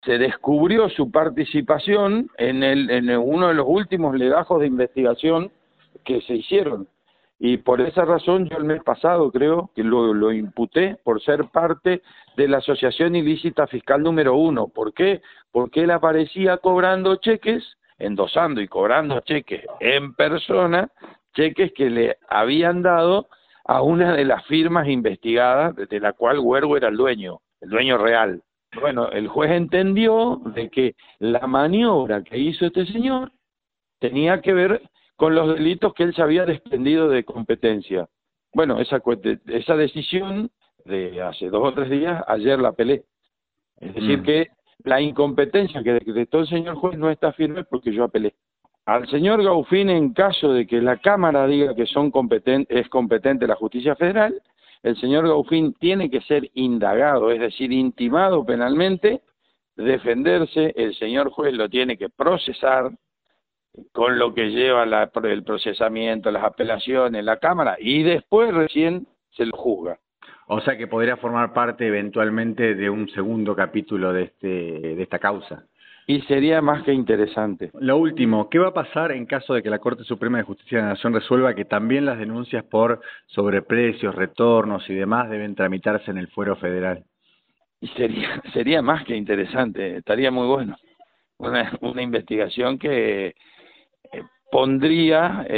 se descubrió su participación en uno de los últimos legajos de investigación que se hicieron. Y por esa razón yo el mes pasado creo que lo imputé por ser parte de la asociación ilícita fiscal número 1. ¿Por qué? Porque él aparecía cobrando cheques, endosando y cobrando cheques en persona, cheques que le habían dado a una de las firmas investigadas, de la cual Huergo era el dueño real. Bueno, el juez entendió de que la maniobra que hizo este señor tenía que ver con los delitos que él se había desprendido de competencia. Bueno, esa decisión de hace 2 o 3 días, ayer la apelé. Es decir, que la incompetencia que decretó el señor juez no está firme porque yo apelé. Al señor Gaufín, en caso de que la Cámara diga que es competente la justicia federal, el señor Gaufín tiene que ser indagado, es decir, intimado penalmente, defenderse, el señor juez lo tiene que procesar, con lo que lleva el procesamiento, las apelaciones, la Cámara, y después recién se lo juzga. O sea que podría formar parte eventualmente de un segundo capítulo de esta causa. Y sería más que interesante. Lo último, ¿qué va a pasar en caso de que la Corte Suprema de Justicia de la Nación resuelva que también las denuncias por sobreprecios, retornos y demás deben tramitarse en el fuero federal? Y sería más que interesante, estaría muy bueno. Una investigación que pondría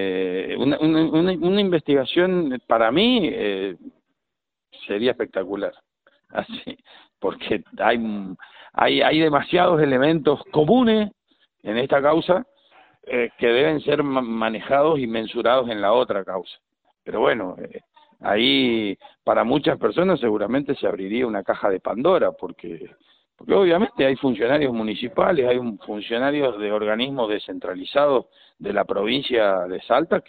una investigación para mí sería espectacular, así, porque hay demasiados elementos comunes en esta causa que deben ser manejados y mensurados en la otra causa. Pero bueno, ahí para muchas personas seguramente se abriría una caja de Pandora, porque obviamente hay funcionarios municipales, hay funcionarios de organismos descentralizados de la provincia de Salta